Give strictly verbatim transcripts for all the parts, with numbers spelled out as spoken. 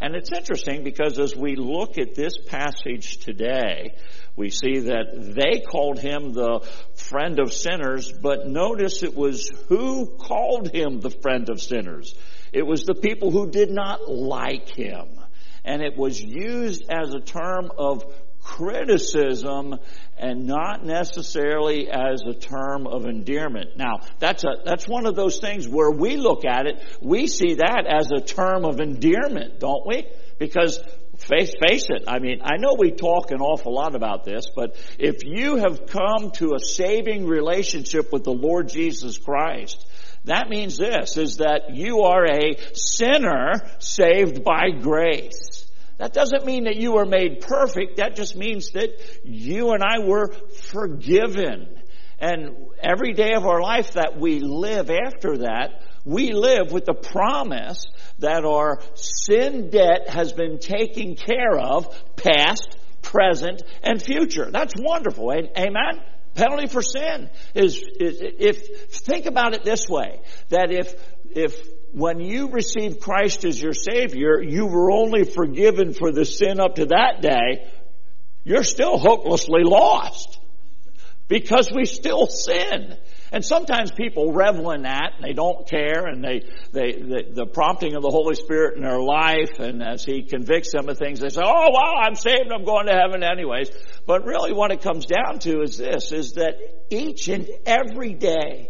And it's interesting because as we look at this passage today, we see that they called him the friend of sinners, but notice it was who called him the friend of sinners. It was the people who did not like him. And it was used as a term of criticism and not necessarily as a term of endearment. Now, that's a, that's one of those things where we look at it, we see that as a term of endearment, don't we? Because face, face it, I mean, I know we talk an awful lot about this, but if you have come to a saving relationship with the Lord Jesus Christ, that means this, is that you are a sinner saved by grace. That doesn't mean that you were made perfect. That just means that you and I were forgiven. And every day of our life that we live after that, we live with the promise that our sin debt has been taken care of, past, present, and future. That's wonderful. Amen? Penalty for sin is, is if, think about it this way, that if, if, when you received Christ as your Savior, you were only forgiven for the sin up to that day. You're still hopelessly lost because we still sin. And sometimes people revel in that and they don't care, and they, they, the, the prompting of the Holy Spirit in their life, and as He convicts them of things, they say, oh, well, I'm saved, I'm going to heaven anyways. But really what it comes down to is this, is that each and every day,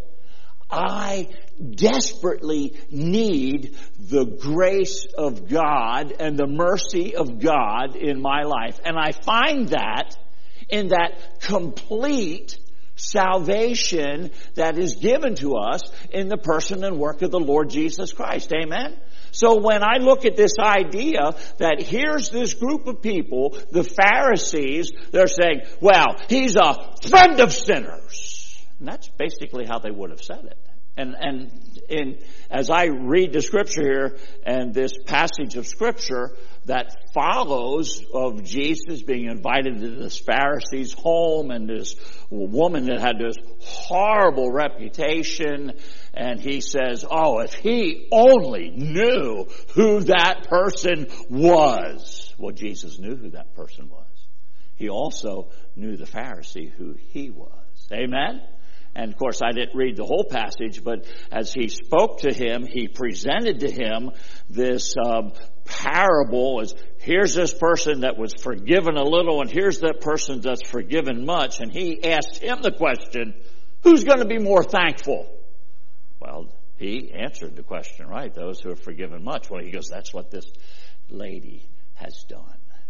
I desperately need the grace of God and the mercy of God in my life. And I find that in that complete salvation that is given to us in the person and work of the Lord Jesus Christ. Amen? So when I look at this idea that here's this group of people, the Pharisees, they're saying, well, he's a friend of sinners. And that's basically how they would have said it. And, and in, as I read the scripture here and this passage of scripture that follows of Jesus being invited to this Pharisee's home, and this woman that had this horrible reputation, and he says, oh, if he only knew who that person was. Well, Jesus knew who that person was. He also knew the Pharisee who he was. Amen? And of course, I didn't read the whole passage, but as he spoke to him, he presented to him this um, parable as here's this person that was forgiven a little, and here's that person that's forgiven much. And he asked him the question, who's going to be more thankful? Well, he answered the question, right? Those who are forgiven much. Well, he goes, that's what this lady has done.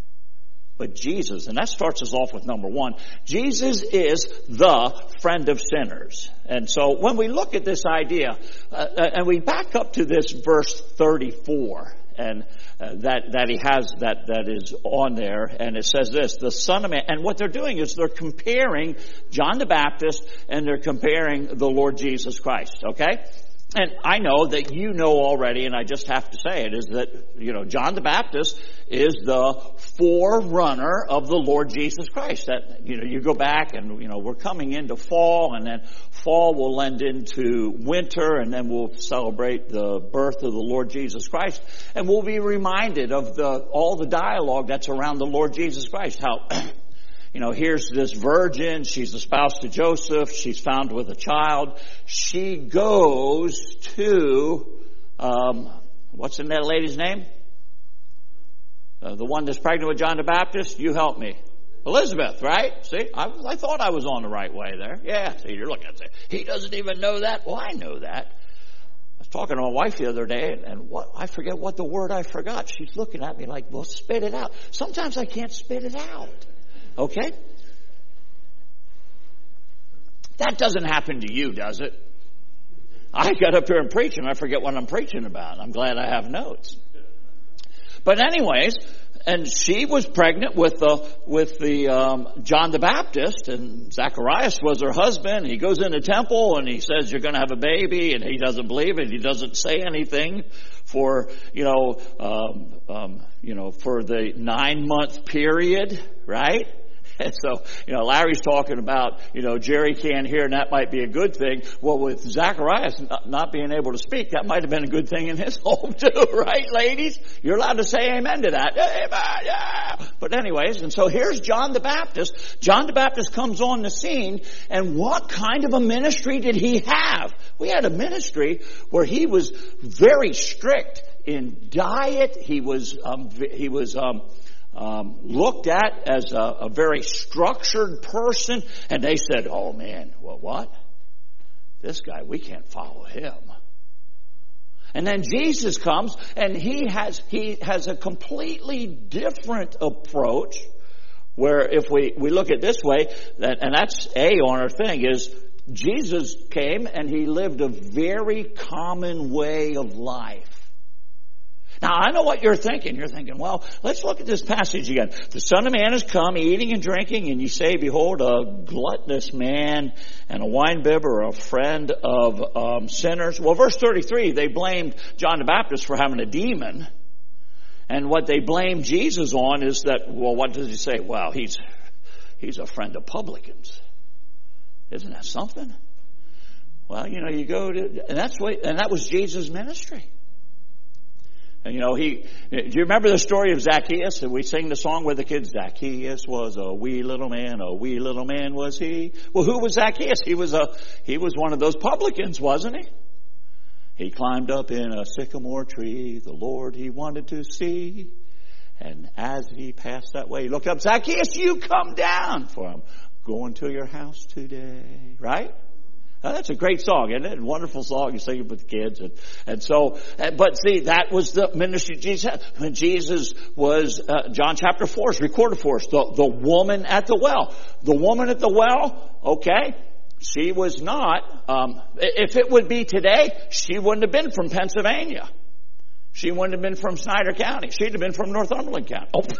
But Jesus, and that starts us off with number one, Jesus is the friend of sinners. And so when we look at this idea, uh, and we back up to this verse thirty-four, and uh, that, that he has, that, that is on there, and it says this, the Son of Man, and what they're doing is they're comparing John the Baptist and they're comparing the Lord Jesus Christ, okay? And I know that you know already, and I just have to say it, is that, you know, John the Baptist is the forerunner of the Lord Jesus Christ. That, you know, you go back and, you know, we're coming into fall, and then fall will lend into winter, and then we'll celebrate the birth of the Lord Jesus Christ. And we'll be reminded of the all the dialogue that's around the Lord Jesus Christ. How... You know, here's this virgin. She's espoused to Joseph. She's found with a child. She goes to, um, what's in that lady's name? Uh, the one that's pregnant with John the Baptist? You help me. Elizabeth, right? See, I, I thought I was on the right way there. Yeah, see, you're looking at it. He doesn't even know that. Well, I know that. I was talking to my wife the other day, and, and what I forget what the word I forgot. She's looking at me like, well, spit it out. Sometimes I can't spit it out. Okay? That doesn't happen to you, does it? I got up here and preach, and I forget what I'm preaching about. I'm glad I have notes. But anyways, and she was pregnant with the with the um, John the Baptist, and Zacharias was her husband. He goes in the temple, and he says, you're going to have a baby, and he doesn't believe it. He doesn't say anything for, you know, um, um, you know, for the nine-month period, right? And so, you know, Larry's talking about, you know, Jerry can't hear and that might be a good thing. Well, with Zacharias not being able to speak, that might have been a good thing in his home too, right, ladies? You're allowed to say amen to that. Amen, yeah. But anyways, and so here's John the Baptist. John the Baptist comes on the scene, and what kind of a ministry did he have? We had a ministry where he was very strict in diet. He was, um, he was, um, Um, looked at as a, a very structured person, and they said, oh man, well what? This guy, we can't follow him. And then Jesus comes, and he has, he has a completely different approach, where if we, we look at it this way, that, and that's A on our thing, is Jesus came and he lived a very common way of life. Now, I know what you're thinking. You're thinking, well, let's look at this passage again. The Son of Man has come, eating and drinking, and you say, behold, a gluttonous man and a winebibber, a friend of um, sinners. Well, verse thirty-three, they blamed John the Baptist for having a demon. And what they blamed Jesus on is that, well, what does he say? Well, he's, he's a friend of publicans. Isn't that something? Well, you know, you go to, and that's what, and that was Jesus' ministry. And you know, he, do you remember the story of Zacchaeus? And we sing the song with the kids, Zacchaeus was a wee little man, a wee little man was he. Well, who was Zacchaeus? He was a, he was one of those publicans, wasn't he? He climbed up in a sycamore tree, the Lord he wanted to see. And as he passed that way, he looked up, Zacchaeus, you come down, for I'm going to your house today. Right? Now, that's a great song, isn't it? A wonderful song. You sing it with the kids. And, and so, but see, that was the ministry Jesus had. When Jesus was, uh, John chapter four is recorded for us, the, the woman at the well. The woman at the well, okay, she was not, um, if it would be today, she wouldn't have been from Pennsylvania. She wouldn't have been from Snyder County. She'd have been from Northumberland County. Oh.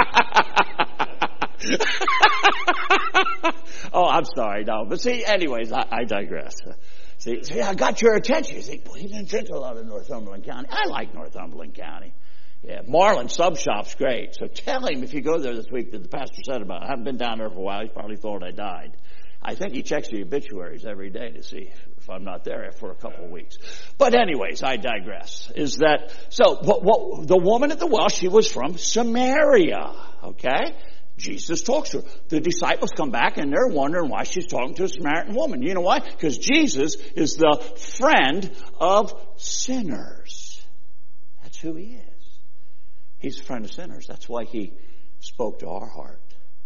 Oh, I'm sorry. No, but see, anyways, I, I digress. See, see, I got your attention. You think, well, he didn't drink a lot of Northumberland County. I like Northumberland County. Yeah, Marlin Sub Shop's great. So tell him if you go there this week that the pastor said about it. I haven't been down there for a while. He probably thought I died. I think he checks the obituaries every day to see if I'm not there for a couple of weeks. But anyways, I digress. Is that, so what, what, the woman at the well, she was from Samaria. Okay? Jesus talks to her. The disciples come back and they're wondering why she's talking to a Samaritan woman. You know why? Because Jesus is the friend of sinners. That's who he is. He's a friend of sinners. That's why he spoke to our heart.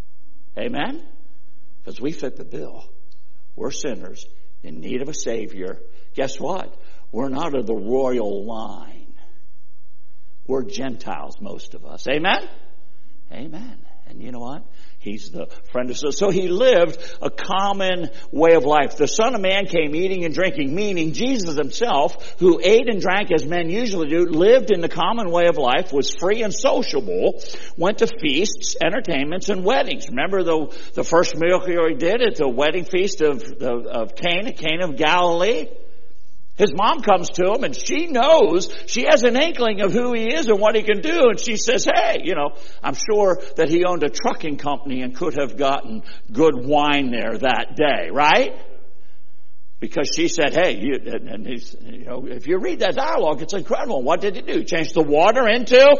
Amen? Because we fit the bill. We're sinners in need of a Savior. Guess what? We're not of the royal line. We're Gentiles, most of us. Amen? Amen. And you know what? He's the friend of sinners. So he lived a common way of life. The Son of Man came eating and drinking, meaning Jesus himself, who ate and drank as men usually do, lived in the common way of life, was free and sociable, went to feasts, entertainments, and weddings. Remember the, the first miracle he did at the wedding feast of, of, of Cana, Cana of Galilee? His mom comes to him and she knows, she has an inkling of who he is and what he can do. And she says, hey, you know, I'm sure that he owned a trucking company and could have gotten good wine there that day, right? Because she said, hey, you, and he's, you know, if you read that dialogue, it's incredible. What did he do? He changed the water into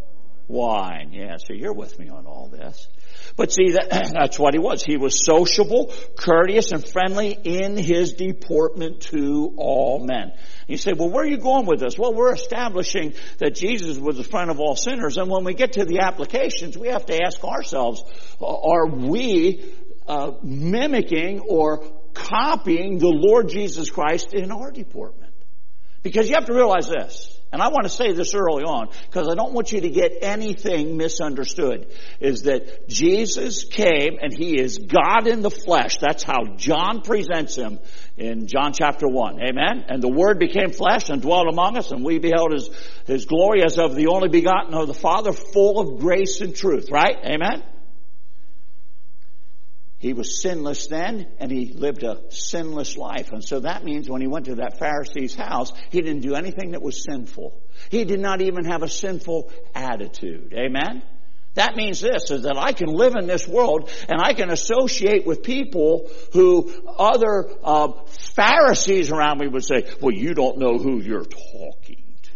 wine. Yeah, so you're with me on all this. But see, that, that's what he was. He was sociable, courteous, and friendly in his deportment to all men. You say, well, where are you going with this? Well, we're establishing that Jesus was the friend of all sinners. And when we get to the applications, we have to ask ourselves, are we uh, mimicking or copying the Lord Jesus Christ in our deportment? Because you have to realize this. And I want to say this early on, because I don't want you to get anything misunderstood, is that Jesus came and he is God in the flesh. That's how John presents him in John chapter one. Amen? And the Word became flesh and dwelt among us, and we beheld his, his glory as of the only begotten of the Father, full of grace and truth. Right? Amen? He was sinless then, and he lived a sinless life. And so that means when he went to that Pharisee's house, he didn't do anything that was sinful. He did not even have a sinful attitude. Amen? That means this, is that I can live in this world and I can associate with people who other uh, Pharisees around me would say, well, you don't know who you're talking to.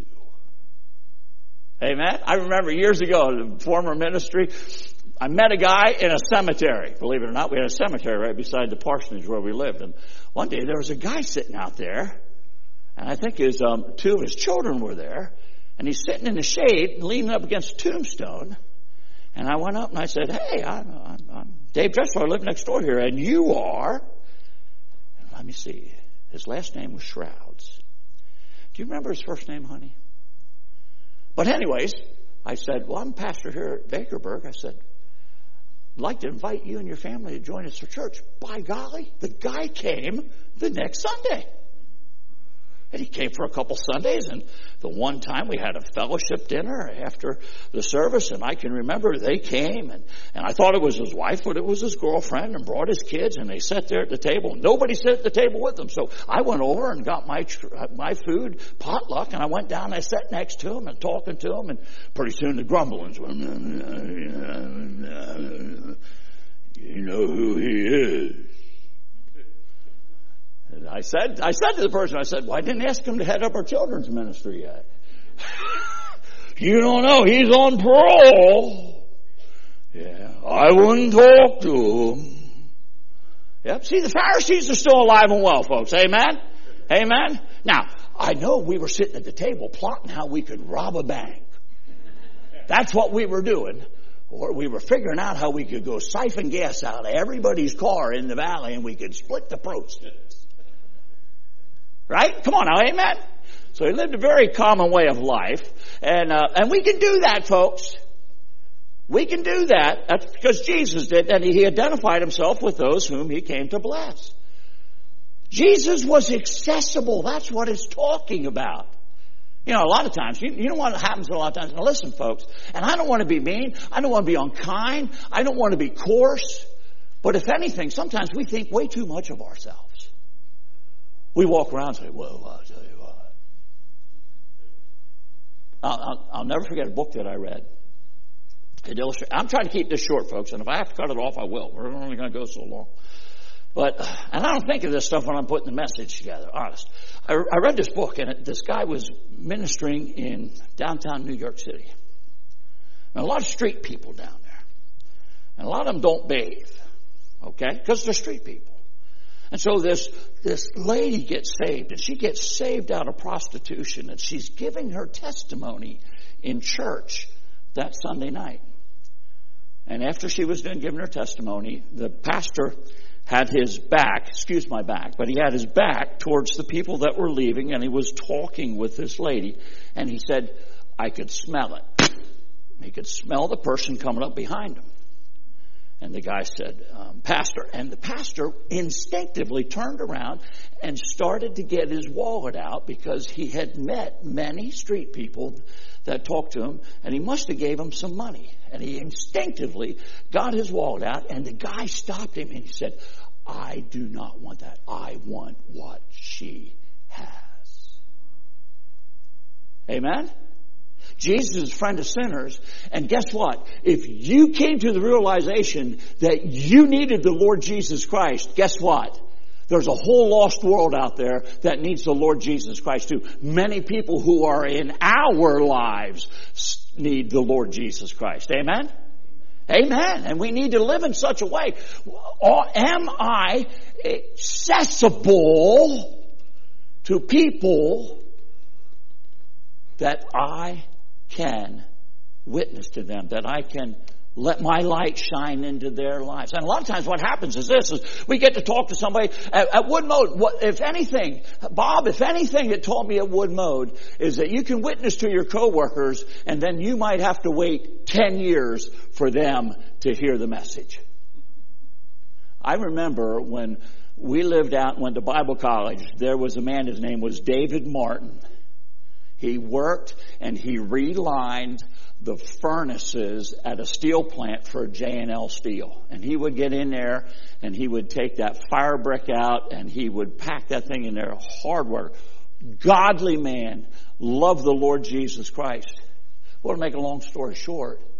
Amen? I remember years ago, in the former ministry, I met a guy in a cemetery. Believe it or not, we had a cemetery right beside the parsonage where we lived. And one day there was a guy sitting out there, and I think his um, two of his children were there, and he's sitting in the shade, leaning up against a tombstone. And I went up and I said, hey, I'm, I'm, I'm Dave Dressler. I live next door here. And you are? And let me see. His last name was Shrouds. Do you remember his first name, honey? But anyways, I said, well, I'm pastor here at Bakerburg. I said, I'd like to invite you and your family to join us for church. By golly, the guy came the next Sunday. And he came for a couple Sundays, and the one time we had a fellowship dinner after the service, and I can remember they came, and, and I thought it was his wife, but it was his girlfriend, and brought his kids, and they sat there at the table. Nobody sat at the table with them, so I went over and got my my food, potluck, and I went down and I sat next to him and talking to him, and pretty soon the grumblings were, you know who he is. And I said, I said to the person, I said, well, I didn't ask him to head up our children's ministry yet. You don't know, he's on parole. Yeah, I wouldn't talk to him. Yep, see, the Pharisees are still alive and well, folks. Amen? Amen? Now, I know we were sitting at the table plotting how we could rob a bank. That's what we were doing. Or we were figuring out how we could go siphon gas out of everybody's car in the valley and we could split the proceeds. Right? Come on now, amen? So he lived a very common way of life. And uh, and we can do that, folks. We can do that. That's because Jesus did. And he identified himself with those whom he came to bless. Jesus was accessible. That's what it's talking about. You know, a lot of times, you, you know what happens a lot of times? Now listen, folks, and I don't want to be mean. I don't want to be unkind. I don't want to be coarse. But if anything, sometimes we think way too much of ourselves. We walk around and say, well, I'll tell you what. I'll, I'll, I'll never forget a book that I read. It illustrates. I'm trying to keep this short, folks, and if I have to cut it off, I will. We're only going to go so long. But, and I don't think of this stuff when I'm putting the message together, honest. I, I read this book, and it, this guy was ministering in downtown New York City. And a lot of street people down there. And a lot of them don't bathe, okay? Because they're street people. And so this, this lady gets saved, and she gets saved out of prostitution, and she's giving her testimony in church that Sunday night. And after she was done giving her testimony, the pastor had his back, excuse my back, but he had his back towards the people that were leaving, and he was talking with this lady, and he said, I could smell it. He could smell the person coming up behind him. And the guy said, um, pastor. And the pastor instinctively turned around and started to get his wallet out because he had met many street people that talked to him, and he must have gave him some money. And he instinctively got his wallet out, and the guy stopped him and he said, I do not want that. I want what she has. Amen? Jesus is a friend of sinners. And guess what? If you came to the realization that you needed the Lord Jesus Christ, guess what? There's a whole lost world out there that needs the Lord Jesus Christ too. Many people who are in our lives need the Lord Jesus Christ. Amen? Amen. And we need to live in such a way. Am I accessible to people that I can witness to them, that I can let my light shine into their lives? And a lot of times what happens is this, is we get to talk to somebody at, at Wood Mode. What, if anything, Bob, if anything it taught me at Wood Mode is that you can witness to your coworkers and then you might have to wait ten years for them to hear the message. I remember when we lived out and went to Bible college, there was a man, his name was David Martin. He worked and he relined the furnaces at a steel plant for J and L Steel. And he would get in there and he would take that fire brick out and he would pack that thing in there. Hard work. Godly man. Loved the Lord Jesus Christ. Well, to make a long story short,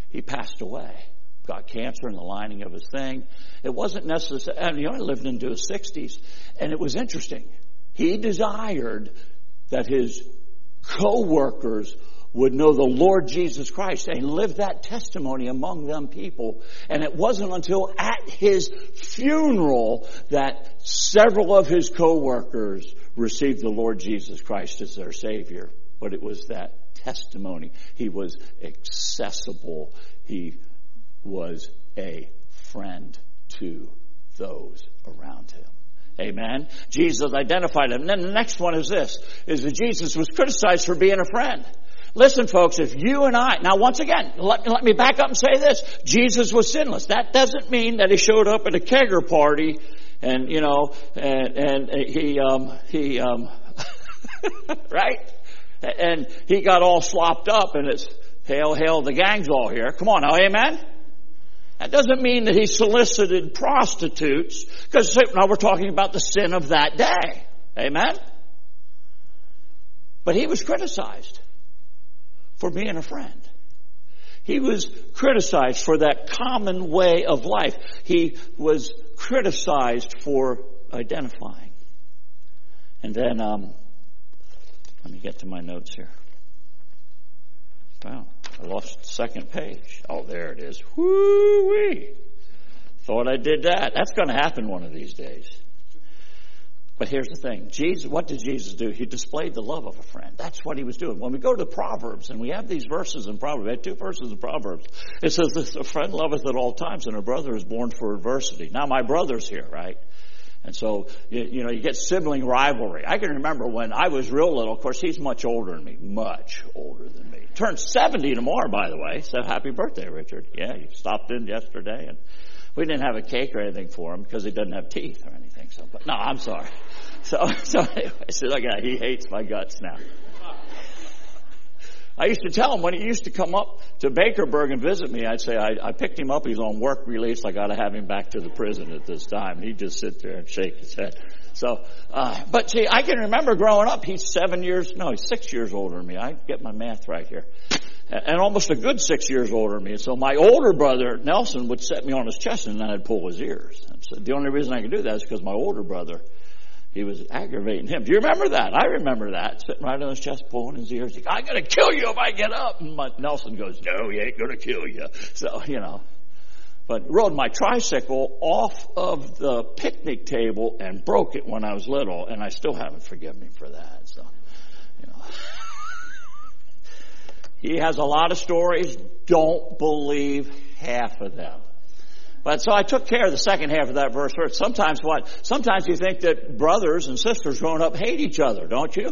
he passed away. Got cancer in the lining of his thing. It wasn't necessary. And he only lived into his sixties. And it was interesting. He desired that his co-workers would know the Lord Jesus Christ and live that testimony among them people. And it wasn't until at his funeral that several of his co-workers received the Lord Jesus Christ as their Savior. But it was that testimony. He was accessible. He was a friend to those around him. Amen. Jesus identified him. And then the next one is this, is that Jesus was criticized for being a friend. Listen, folks, if you and I, now once again, let, let me back up and say this. Jesus was sinless. That doesn't mean that he showed up at a kegger party and, you know, and, and he, um, he, um, right? And he got all slopped up and it's, hail, hail, the gang's all here. Come on now, amen? That doesn't mean that he solicited prostitutes, because now we're talking about the sin of that day. Amen? But he was criticized for being a friend. He was criticized for that common way of life. He was criticized for identifying. And then, um, let me get to my notes here. Wow, I lost the second page. Oh, there it is. Woo-wee. Thought I did that. That's going to happen one of these days. But here's the thing. Jesus, what did Jesus do? He displayed the love of a friend. That's what he was doing. When we go to Proverbs, and we have these verses in Proverbs, we have two verses in Proverbs. It says, a friend loveth at all times, and a brother is born for adversity. Now, my brother's here, right? And so, you, you know, you get sibling rivalry. I can remember when I was real little. Of course, he's much older than me. Much older than me. Turned seventy tomorrow, by the way. So happy birthday, Richard. Yeah, he stopped in yesterday. And we didn't have a cake or anything for him because he doesn't have teeth or anything. So, but no, I'm sorry. So, so anyway, so look at, he hates my guts now. I used to tell him when he used to come up to Bakerburg and visit me, I'd say, I, I picked him up. He's on work release. I got to have him back to the prison at this time. And he'd just sit there and shake his head. So, uh, but see, I can remember growing up. He's seven years, no, he's six years older than me. I get my math right here. And almost a good six years older than me. So my older brother, Nelson, would set me on his chest and then I'd pull his ears. And so the only reason I could do that is because my older brother, he was aggravating him. Do you remember that? I remember that. Sitting right on his chest, pulling his ears. He's like, I'm going to kill you if I get up. And my, Nelson goes, no, he ain't going to kill you. So, you know. But rode my tricycle off of the picnic table and broke it when I was little. And I still haven't forgiven him for that. So, you know. He has a lot of stories. Don't believe half of them. But so I took care of the second half of that verse. Sometimes what? Sometimes you think that brothers and sisters growing up hate each other, don't you?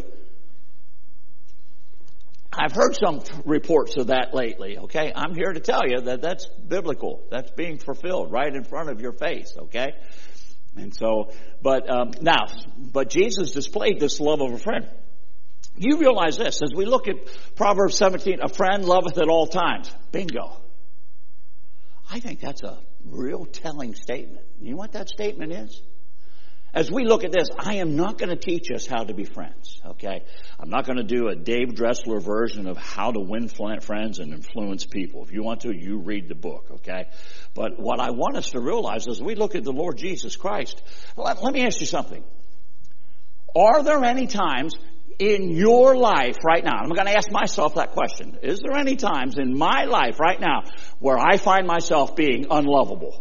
I've heard some reports of that lately, okay? I'm here to tell you that that's biblical. That's being fulfilled right in front of your face, okay? And so, but um, now, but Jesus displayed this love of a friend. You realize this, as we look at Proverbs seventeen, a friend loveth at all times. Bingo. I think that's a real telling statement. You know what that statement is? As we look at this, I am not going to teach us how to be friends, okay? I'm not going to do a Dave Dressler version of how to win friends and influence people. If you want to, you read the book, okay? But what I want us to realize is we look at the Lord Jesus Christ. Let, let me ask you something. Are there any times in your life right now, I'm going to ask myself that question, is there any times in my life right now where I find myself being unlovable?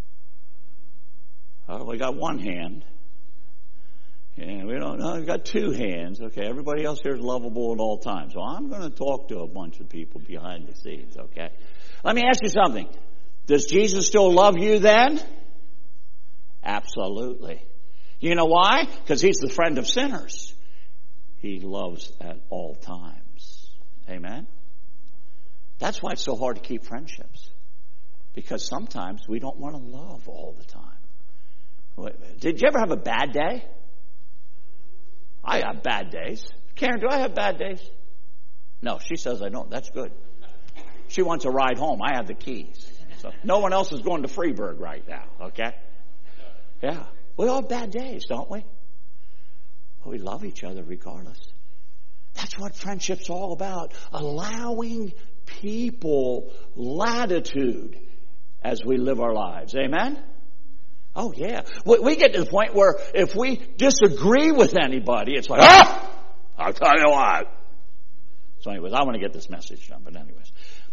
Oh, we got one hand. Yeah, we don't know. We've got two hands. Okay, everybody else here is lovable at all times. So I'm going to talk to a bunch of people behind the scenes, okay? Let me ask you something. Does Jesus still love you then? Absolutely. You know why? Because he's the friend of sinners. He loves at all times. Amen? That's why it's so hard to keep friendships. Because sometimes we don't want to love all the time. Did you ever have a bad day? I have bad days. Karen, do I have bad days? No, she says I don't. That's good. She wants a ride home. I have the keys. So no one else is going to Freeburg right now, okay? Yeah. We all have bad days, don't we? But we love each other regardless. That's what friendship's all about. Allowing people latitude as we live our lives. Amen? Oh, yeah. We, we get to the point where if we disagree with anybody, it's like, ah! I'll tell you what. So anyways, I want to get this message done. But anyways,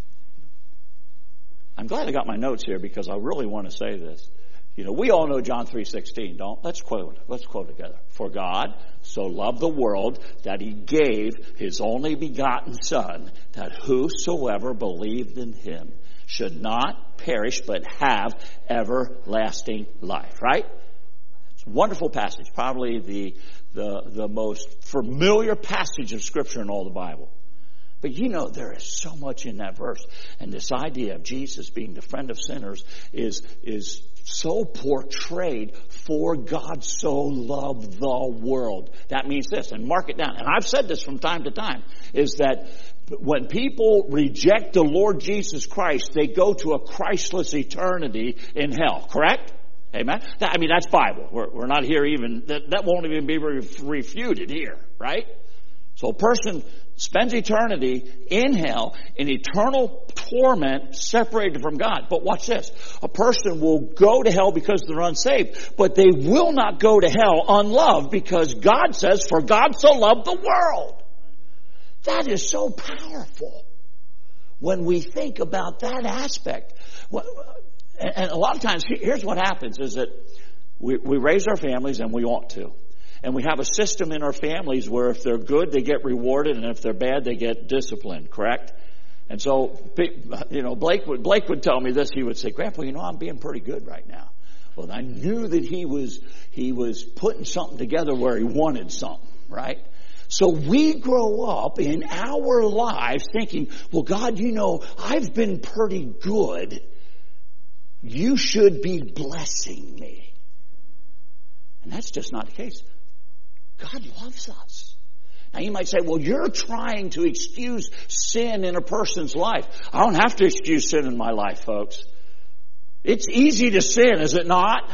I'm glad I got my notes here because I really want to say this. You know, we all know John three sixteen, don't? Let's quote. Let's quote together. For God so loved the world that he gave his only begotten Son, that whosoever believed in him should not perish but have everlasting life. Right? It's a wonderful passage. Probably the the the most familiar passage of Scripture in all the Bible. But you know, there is so much in that verse. And this idea of Jesus being the friend of sinners is, is so portrayed. For God so loved the world. That means this, and mark it down. And I've said this from time to time, is that when people reject the Lord Jesus Christ, they go to a Christless eternity in hell. Correct? Amen? That, I mean, that's Bible. We're, we're not here even, that, that won't even be refuted here. Right? So a person spends eternity in hell, in eternal torment, separated from God. But watch this. A person will go to hell because they're unsaved, but they will not go to hell unloved because God says, for God so loved the world. That is so powerful when we think about that aspect. And a lot of times, here's what happens is that we, we raise our families, and we ought to. And we have a system in our families where if they're good, they get rewarded, and if they're bad, they get disciplined, correct? And so, you know, Blake would, Blake would tell me this. He would say, Grandpa, you know, I'm being pretty good right now. Well, I knew that he was, he was putting something together where he wanted something, right? So we grow up in our lives thinking, well, God, you know, I've been pretty good. You should be blessing me. And that's just not the case. God loves us. Now you might say, well, you're trying to excuse sin in a person's life. I don't have to excuse sin in my life, folks. It's easy to sin, is it not?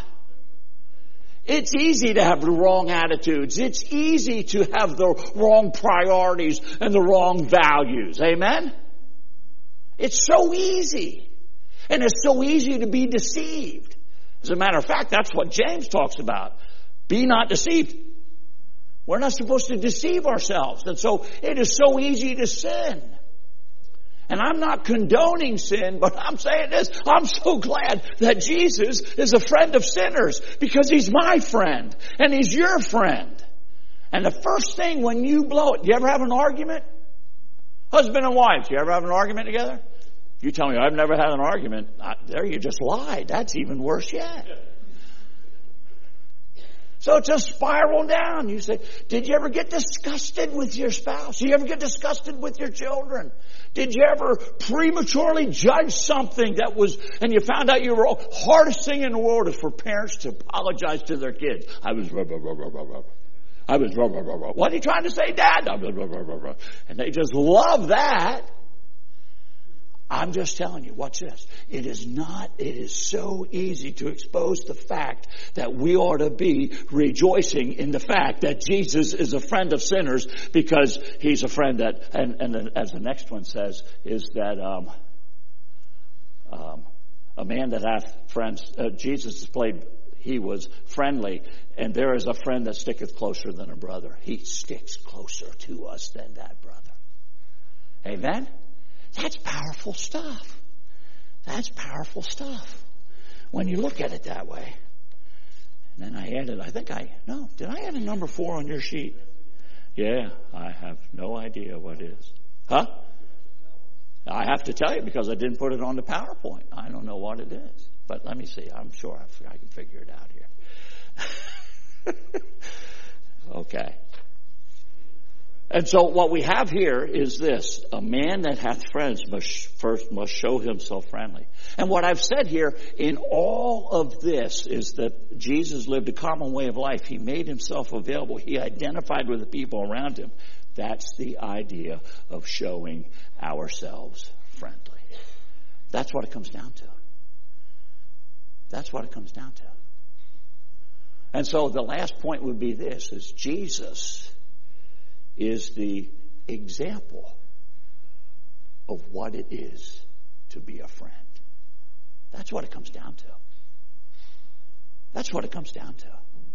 It's easy to have the wrong attitudes. It's easy to have the wrong priorities and the wrong values. Amen? It's so easy. And it's so easy to be deceived. As a matter of fact, that's what James talks about. Be not deceived. We're not supposed to deceive ourselves. And so it is so easy to sin. And I'm not condoning sin, but I'm saying this. I'm so glad that Jesus is a friend of sinners because he's my friend and he's your friend. And the first thing when you blow it, do you ever have an argument? Husband and wife, do you ever have an argument together? You tell me I've never had an argument. I, there you just lied. That's even worse yet. So it's just spiral down. You say, did you ever get disgusted with your spouse? Did you ever get disgusted with your children? Did you ever prematurely judge something that was, and you found out you were wrong? Hardest thing in the world is for parents to apologize to their kids. I was blah, blah, blah, blah, blah, blah. I was blah, blah, blah, blah. What are you trying to say, Dad? Blah, blah, blah, blah, blah. And they just love that. I'm just telling you, watch this. It is not, it is so easy to expose the fact that we ought to be rejoicing in the fact that Jesus is a friend of sinners because he's a friend that, and, and as the next one says, is that um, um, a man that hath friends, uh, Jesus displayed, he was friendly, and there is a friend that sticketh closer than a brother. He sticks closer to us than that brother. Amen? That's powerful stuff. That's powerful stuff when you look at it that way. And then I added, I think I, no, did I add a number four on your sheet? Yeah, I have no idea what it is. Huh? I have to tell you because I didn't put it on the PowerPoint. I don't know what it is. But let me see. I'm sure I can figure it out here. Okay. And so what we have here is this. A man that hath friends must first must show himself friendly. And what I've said here in all of this is that Jesus lived a common way of life. He made himself available. He identified with the people around him. That's the idea of showing ourselves friendly. That's what it comes down to. That's what it comes down to. And so the last point would be this, is Jesus is the example of what it is to be a friend. That's what it comes down to. That's what it comes down to.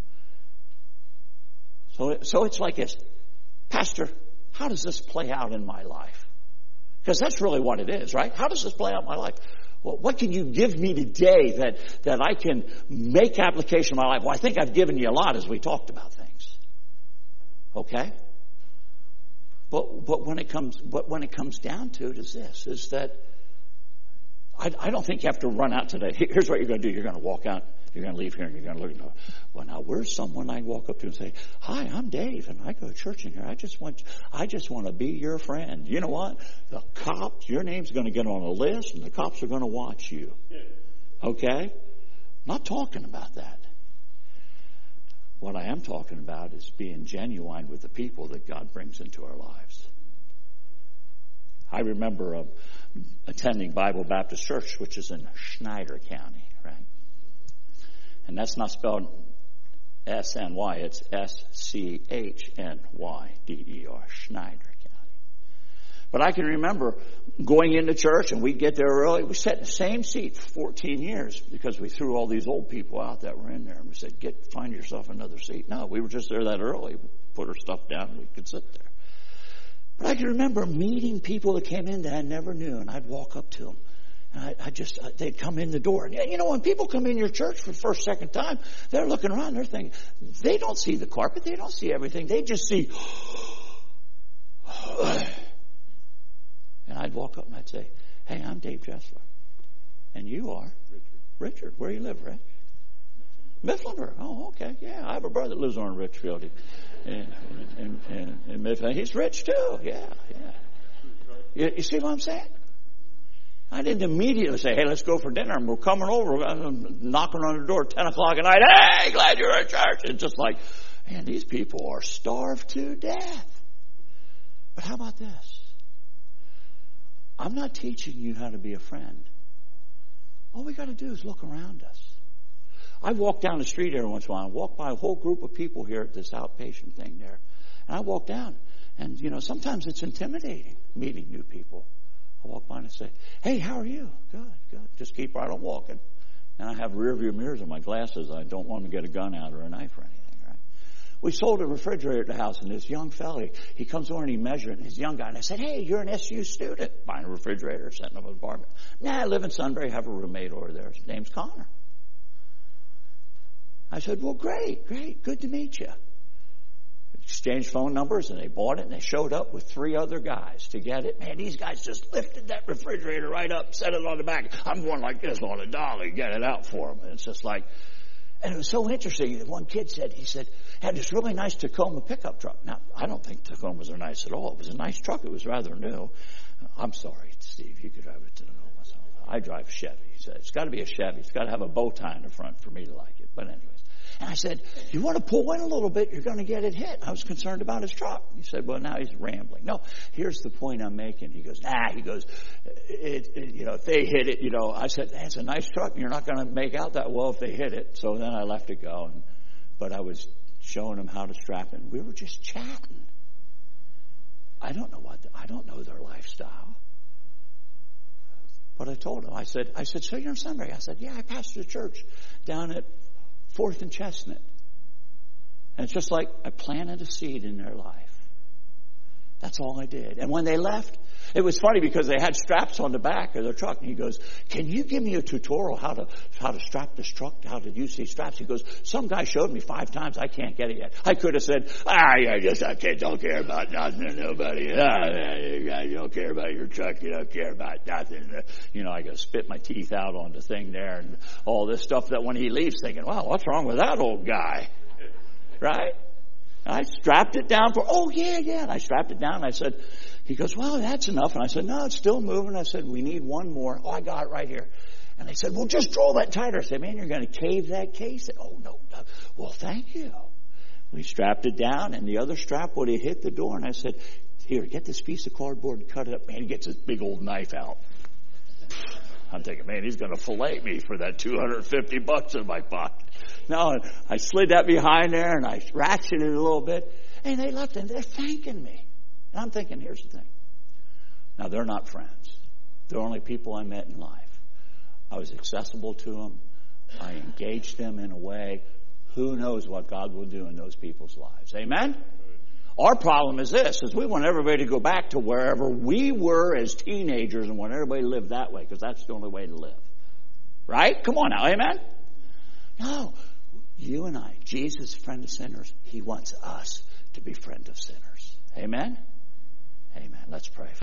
So, so it's like this, Pastor, how does this play out in my life? Because that's really what it is, right? How does this play out in my life? Well, what can you give me today that, that I can make application in my life? Well, I think I've given you a lot as we talked about things. Okay? But but when it comes but when it comes down to it is this, is that I, I don't think you have to run out today. Here's what you're going to do. You're going to walk out. You're going to leave here and you're going to look. And well, now where's someone I can walk up to and say, "Hi, I'm Dave, and I go to church in here. I just want, I just want to be your friend." You know what? The cops, your name's going to get on a list, and the cops are going to watch you. Okay? Not talking about that. What I am talking about is being genuine with the people that God brings into our lives. I remember uh, attending Bible Baptist Church, which is in Schneider County, right? And that's not spelled S N Y, it's S C H N Y D E R, Schneider County. But I can remember going into church, and we'd get there early. We sat in the same seat for fourteen years because we threw all these old people out that were in there. And we said, "Get, find yourself another seat." No, we were just there that early. We put our stuff down and we could sit there. But I can remember meeting people that came in that I never knew, and I'd walk up to them. And I, I just, they'd come in the door. And you know, when people come in your church for the first, second time, they're looking around, they're thinking, they don't see the carpet, they don't see everything. They just see, and I'd walk up and I'd say, "Hey, I'm Dave Jessler. And you are?" Richard. Richard, where you live, Rich? Mifflinburg. Oh, okay. Yeah, I have a brother that lives on Richfield. And, and, and, and Mifflin. He's rich too. Yeah, yeah. You, you see what I'm saying? I didn't immediately say, "Hey, let's go for dinner." And we're coming over, I'm knocking on the door at ten o'clock at night. "Hey, glad you're at church." It's just like, man, these people are starved to death. But how about this? I'm not teaching you how to be a friend. All we got to do is look around us. I walk down the street every once in a while. I walk by a whole group of people here at this outpatient thing there. And I walk down. And, you know, sometimes it's intimidating meeting new people. I walk by and I say, "Hey, how are you?" "Good, good." Just keep right on walking. And I have rear view mirrors in my glasses. I don't want to get a gun out or a knife or anything, right? We sold a refrigerator at the house, and this young fella, he comes over and he measured it, and he's a young guy. And I said, "Hey, you're an S U student." Buying a refrigerator, setting up an apartment. "Nah, I live in Sunbury, have a roommate over there. His name's Connor." I said, "Well, great, great, good to meet you." Exchanged phone numbers, and they bought it, and they showed up with three other guys to get it. Man, these guys just lifted that refrigerator right up, set it on the back. I'm going like this on a dolly, get it out for them. And it's just like, and it was so interesting. One kid said, he said, had this really nice Tacoma pickup truck. Now, I don't think Tacomas are nice at all. It was a nice truck. It was rather new. I'm sorry, Steve, you could drive it to the Tacoma. So I drive a Chevy. He said, "It's got to be a Chevy. It's got to have a bow tie in the front for me to like it." But anyways. And I said, "You want to pull in a little bit, you're going to get it hit." I was concerned about his truck. He said, "Well, now he's rambling." No, here's the point I'm making. He goes, "Nah," he goes, it, it, you know, if they hit it, you know, I said, "That's a nice truck. You're not going to make out that well if they hit it." So then I left it go. And, but I was showing him how to strap it. We were just chatting. I don't know what, the, I don't know their lifestyle. But I told him, I said, I said, "So you're in Sunbury?" I said, "Yeah, I pastor a church down at Fourth and Chestnut." And it's just like I planted a seed in their life. That's all I did. And when they left, it was funny because they had straps on the back of their truck. And he goes, "Can you give me a tutorial how to how to strap this truck, how to use these straps?" He goes, "Some guy showed me five times. I can't get it yet." I could have said, "Ah, I just I can't, don't care about nothing and nobody. Ah, you don't care about your truck. You don't care about nothing." You know, I got to spit my teeth out on the thing there and all this stuff that when he leaves thinking, "Wow, what's wrong with that old guy?" Right? I strapped it down for, "Oh, yeah, yeah." And I strapped it down. And I said, he goes, "Well, that's enough." And I said, "No, it's still moving." I said, "We need one more." "Oh, I got it right here." And they said, "Well, just draw that tighter." I said, "Man, you're going to cave that case." I said, "Oh, no, no." "Well, thank you." We strapped it down, and the other strap would have hit the door. And I said, "Here, get this piece of cardboard and cut it up." Man, he gets this big old knife out. I'm thinking, man, he's going to fillet me for that two hundred fifty bucks in my pocket. No, I slid that behind there and I ratcheted it a little bit. And they left and they're thanking me. And I'm thinking, here's the thing. Now, they're not friends. They're only people I met in life. I was accessible to them. I engaged them in a way. Who knows what God will do in those people's lives. Amen? Our problem is this, is we want everybody to go back to wherever we were as teenagers and want everybody to live that way, because that's the only way to live. Right? Come on now, amen? No. You and I, Jesus, friend of sinners, He wants us to be friend of sinners. Amen? Amen. Let's pray.